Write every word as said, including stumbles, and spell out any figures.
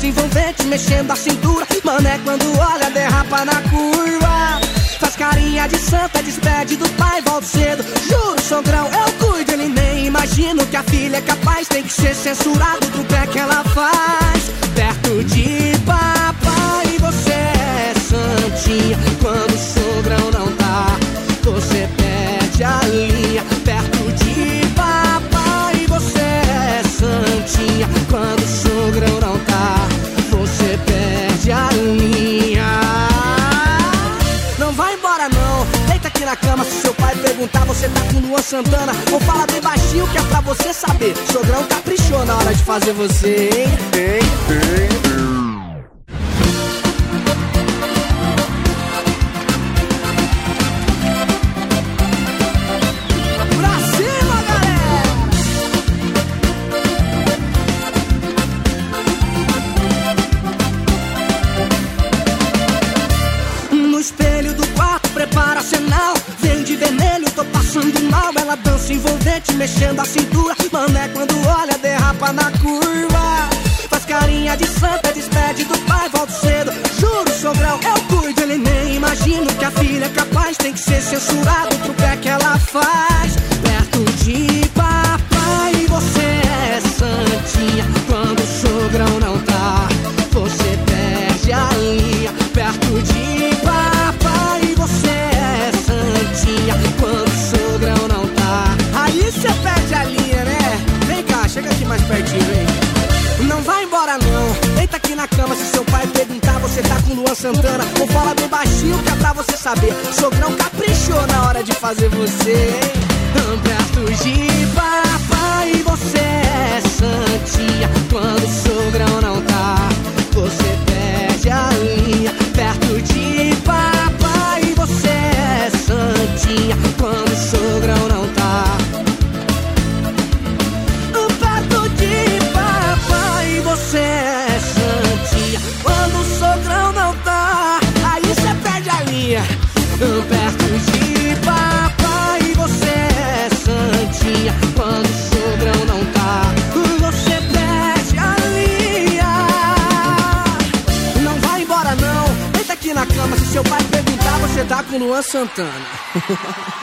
envolvente, mexendo a cintura. Mané quando olha, derrapa na curva. Faz carinha de santa, despede do pai, volta cedo. Juro, sogrão, eu cuido, ele nem imagino que a filha é capaz. Tem que ser censurado do pé que ela faz. Perto de papai, você é santinha. Quando o sogrão não tá, você perde a linha. Perto de papai, você é santinha. Quando o sogrão não tá, você perde a linha. Não vai embora não, deita aqui na cama. Se seu pai perguntar, você tá com Luan Santana. Ou fala bem baixinho que é pra você saber. Sogrão caprichou na hora de fazer você, hein? Ei, ei. Ela dança envolvente, mexendo a cintura. Mané quando olha, derrapa na curva. Faz carinha de santa, despede do pai, volta cedo. Juro, sogrão, eu cuido, ele nem imagino que a filha é capaz. Tem que ser censurado pro pé que ela faz. Perto de papai, você é santinha. Quando o sogrão não tá, você perde a linha. Perto de papai, você é santinha. Quando o sogrão não tá, aí cê perde a linha, né? Vem cá, chega aqui mais pertinho, vem. Não vai embora não, deita aqui na cama. Se seu pai perguntar, você tá com Luan Santana. Ou fala bem baixinho que é pra você saber. Sogrão caprichou na hora de fazer você, hein? Perto de papai, você é santinha. Quando o sogrão não tá, você perde a linha. Perto de papai, você é santinha. Quando o sogrão não tá, perto de papai, você é santinha. Quando o sogrão não tá, aí você perde a linha. Perto de papai, você é santinha. Quando o sogrão não tá, você perde a linha. Não vai embora não, deita aqui na cama. Se seu pai perguntar, você tá com Luan Santana.